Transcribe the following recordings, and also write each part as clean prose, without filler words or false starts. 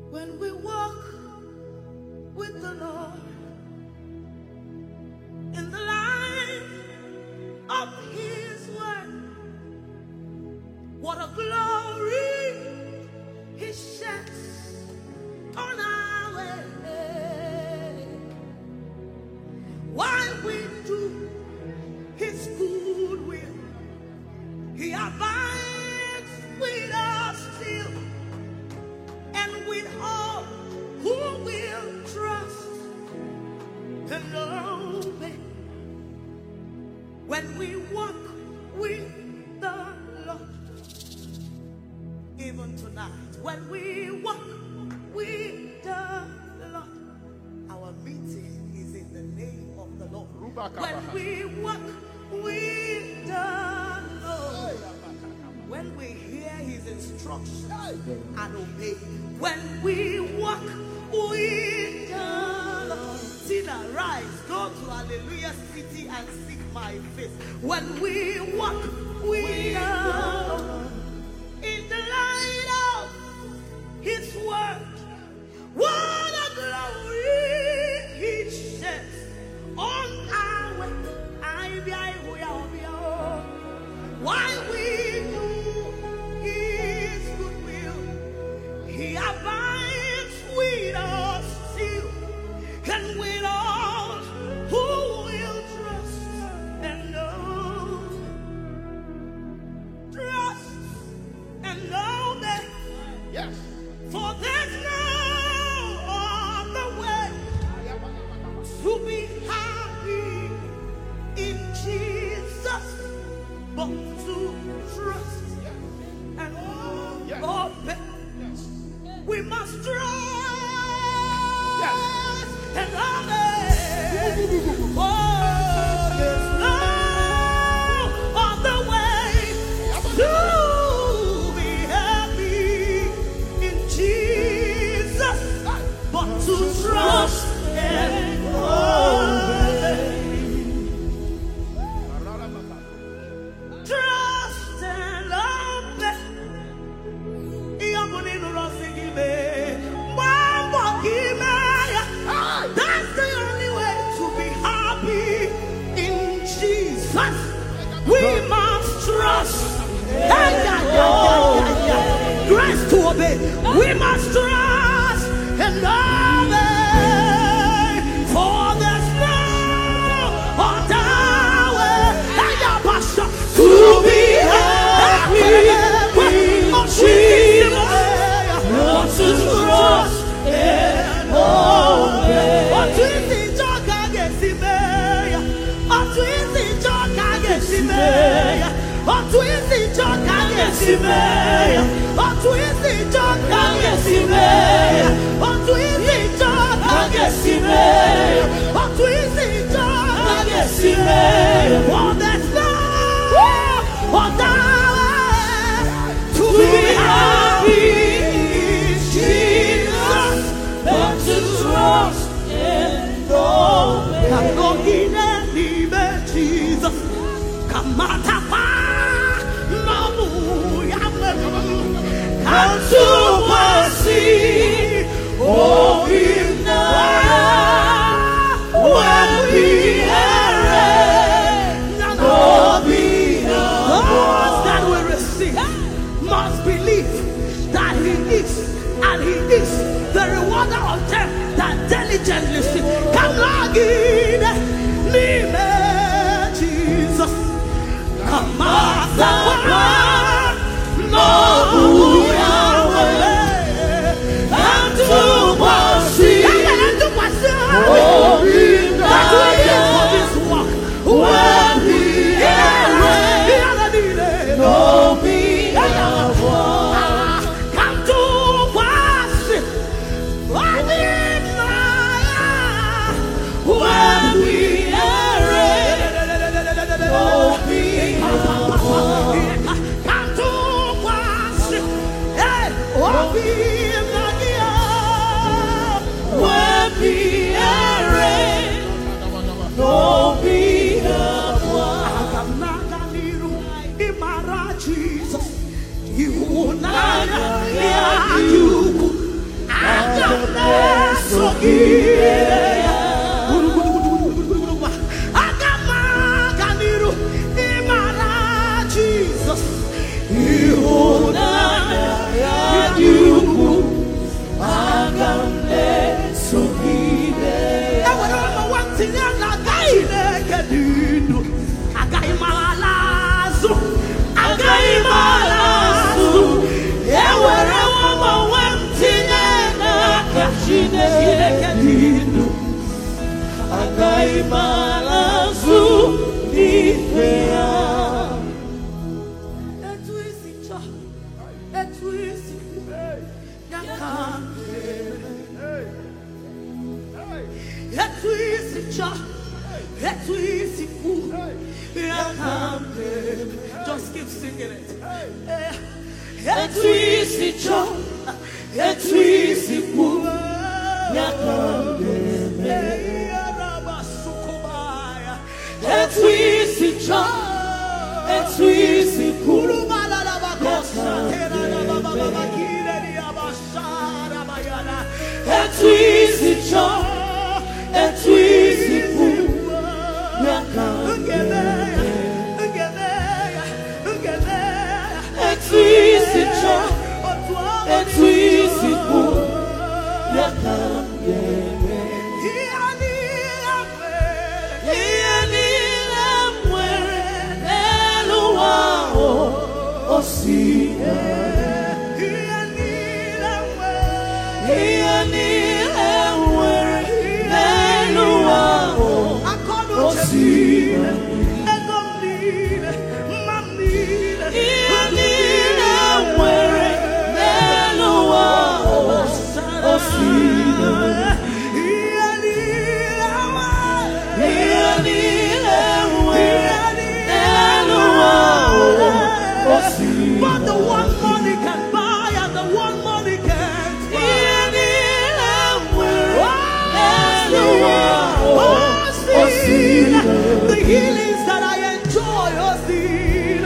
When we walk with the Lord in the light of His word, what a glory He sheds on our way. While we do His good will, He abides with us still, and with all who will trust and obey. When we walk with the Lord, even tonight, when we walk with the Lord, our meeting is in the name of the Lord. When we walk with the Lord, when we hear His instructions and obey, when we walk with the Lord, sinner, rise, go to Hallelujah City and seek my face. When we walk with the Lord in the light of His word, what a glory He sheds on our way. While we do His good will, He abides with us still, and with all who will trust and know. Trust and know that. Yes. For there's no other way to be happy in Jesus but to trust and obey. We must trust and obey. Oh, there's no other way to be happy in Jesus but to trust and obey. Trust and obey. That's the only way to be happy in Jesus. We must trust. Grace to obey. We must trust and obey. For there's no other way to be happy in Jesus. But to trust and obey. To be happy in Jesus, but to trust and obey. Jesus, come on, come to mercy, oh, in the when we are those that we receive must believe that He is, and He is the rewarder of them that diligently seek. Come on, Jesus, come on, no, and to mercy, oh, in the for this walk, when we are no be come to mercy, when we Jesus, you Just keep singing it. But the one money can buy and the one money can't buy. The healings that I enjoy, oh, see,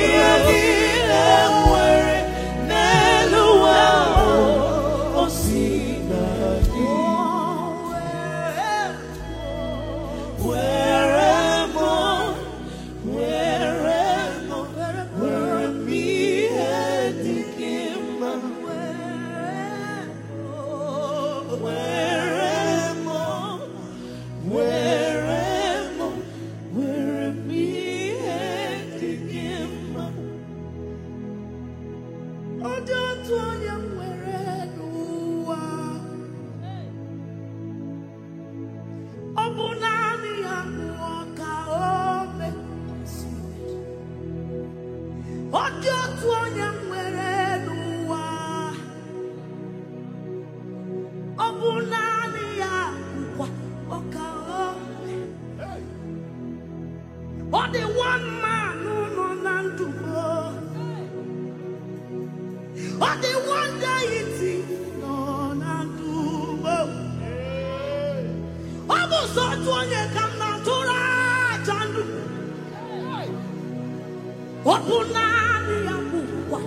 Or the one man who no none to go. Or the one deity no none to go. Almost all to one come down to right and Opunani Abu.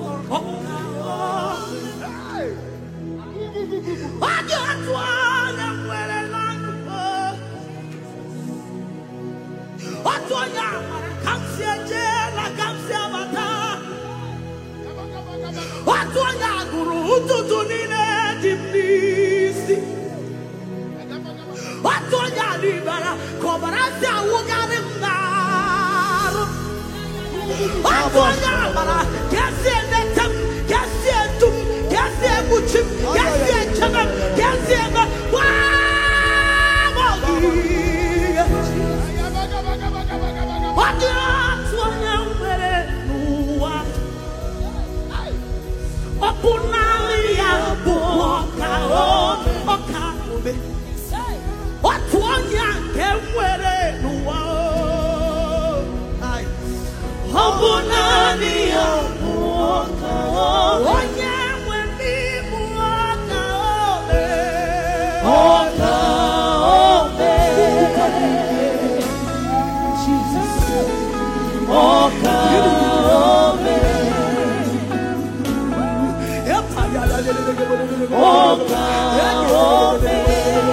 What you have to one where a land what do I come see a jail, I come see a bata. What do I guru to Nina Dimnisi? What do I libera? Cobarata Wugarimna. What do I get the tum, get the tum, get the butchim, get the channel, get the wow. What do Oh,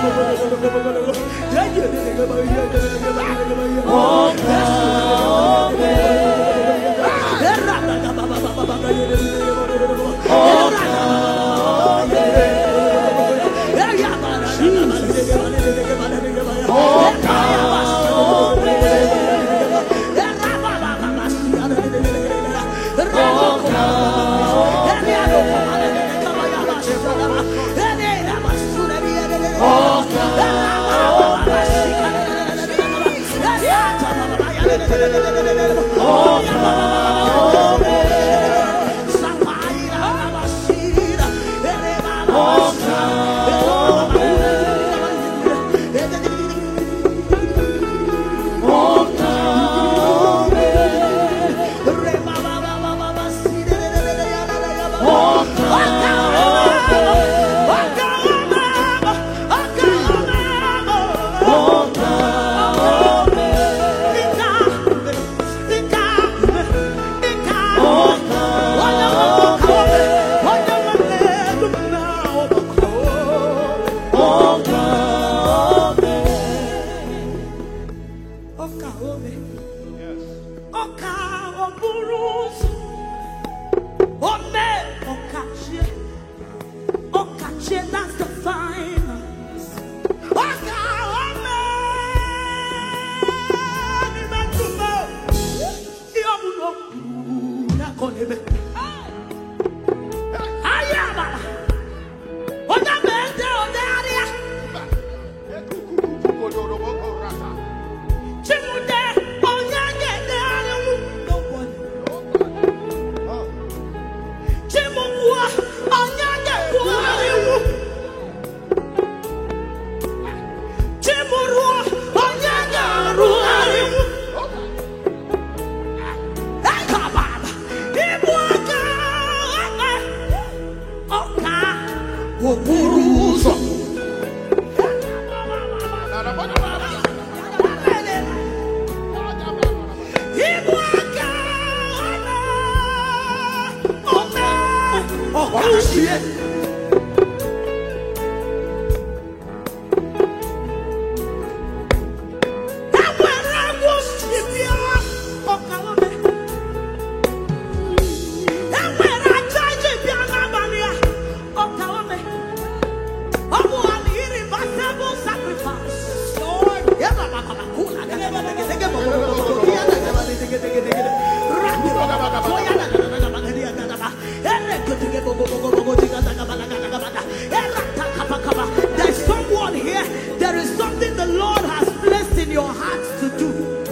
There's someone here. There is something the Lord has placed in your heart to do.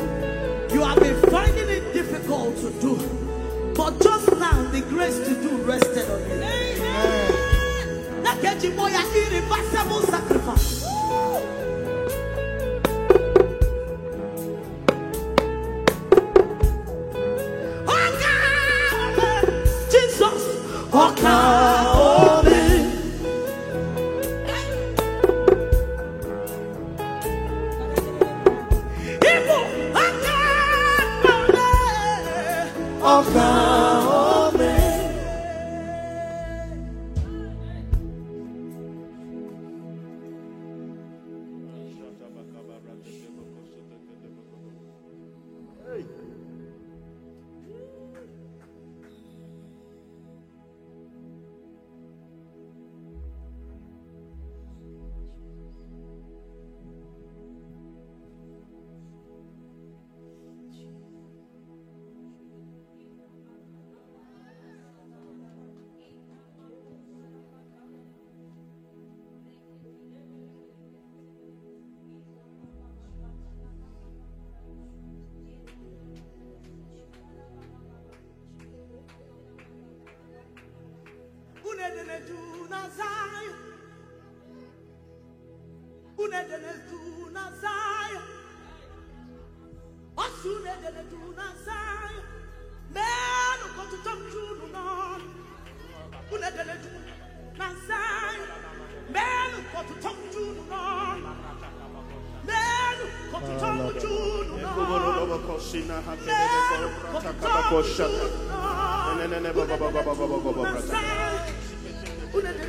You have been finding it difficult to do, but just now the grace to do rested on you. That gets you more irreversible sacrifice. Jesus,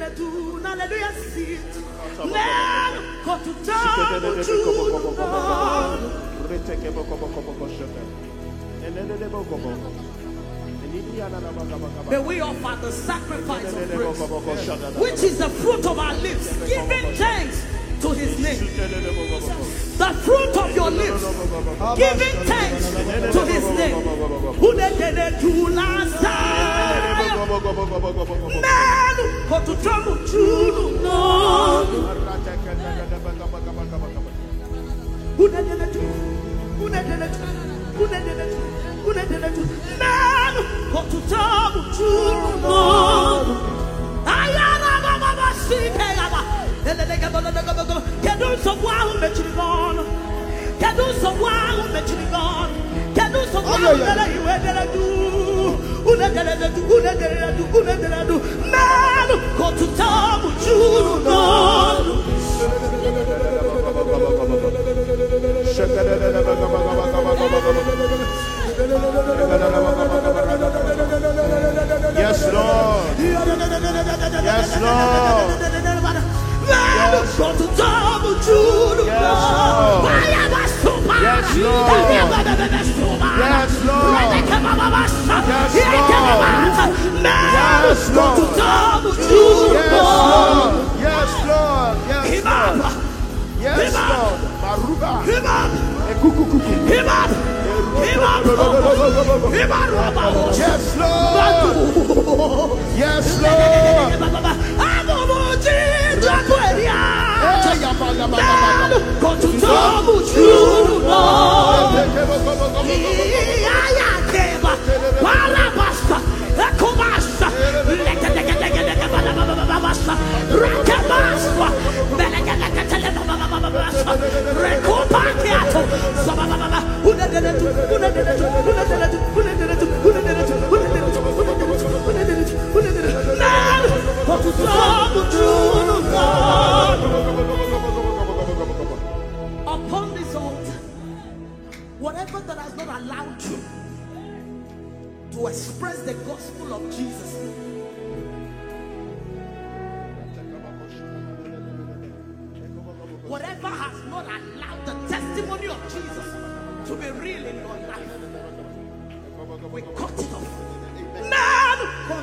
Hallelujah, sit. Man, go to town, may we offer the sacrifice of praise, which is the fruit of our lips, giving thanks to his name. The fruit of your lips, giving thanks to his name. Who they do last time? Man, go to trouble, who they do? Who they do? Who they do? Who they do? Man, go to trouble, Yes, Lord. Yes, Lord. Yes, Lord. Yes, Lord. Yes, Lord. Yes, Lord. Yes, Lord. Yes, Lord. Yes, Lord. Maruba. Him up. Him up. Him up. Yes, Lord. Yes, Lord. Go to double true Lord. Upon this altar, whatever that has not allowed you to express the gospel of Jesus, whatever has not allowed the testimony of Jesus to be real in your life, we cut it off. Man,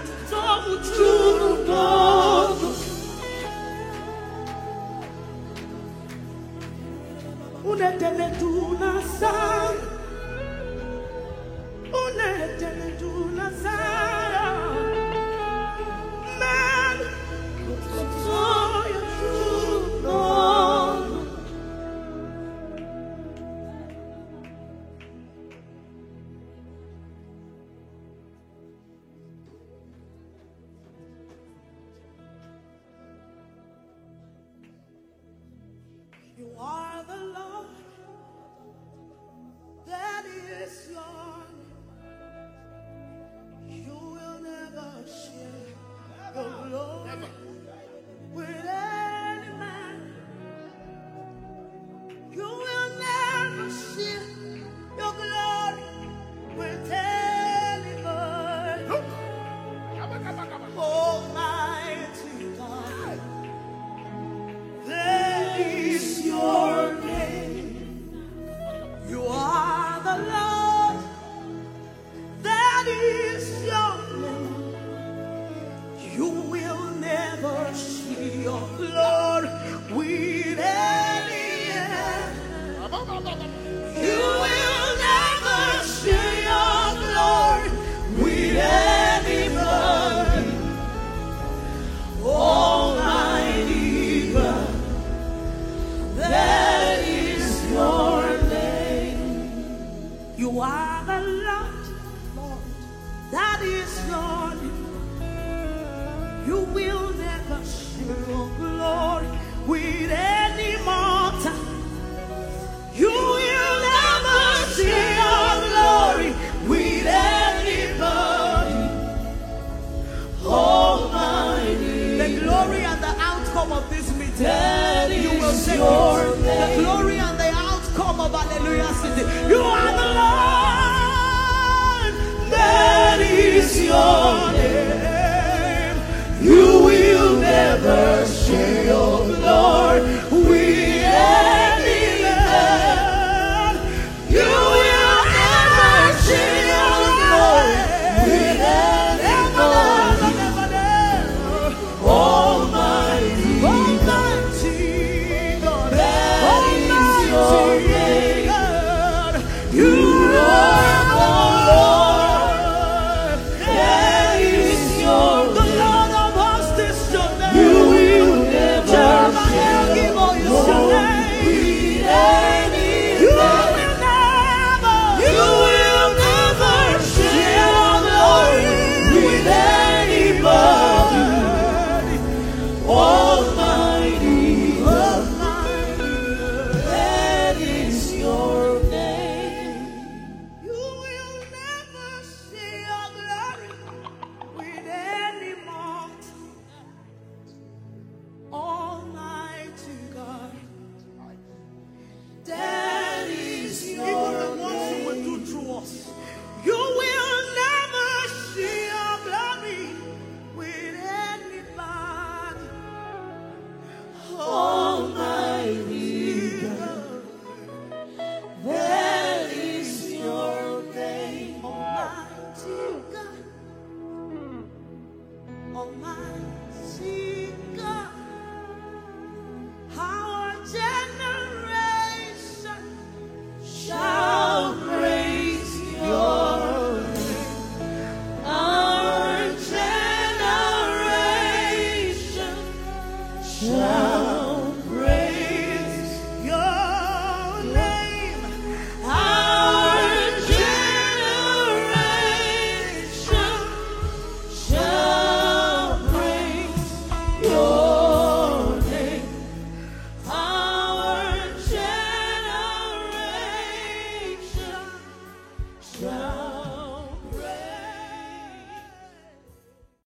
you are the Lord, that is your name. You will never share your glory with any man. You will never share your glory with any man. Almighty God, that is your name. You are the Lord, that is your name. You will never see your glory with any man. You will never see your glory with any man. Almighty God, that is your name. You are the Lord, that is your name. You will never share your glory with any mortal. You will never share your glory with anybody. Almighty, the glory and the outcome of this meeting, you will say the glory and the outcome of Hallelujah City. You are the Lord, that is your name. You will never shall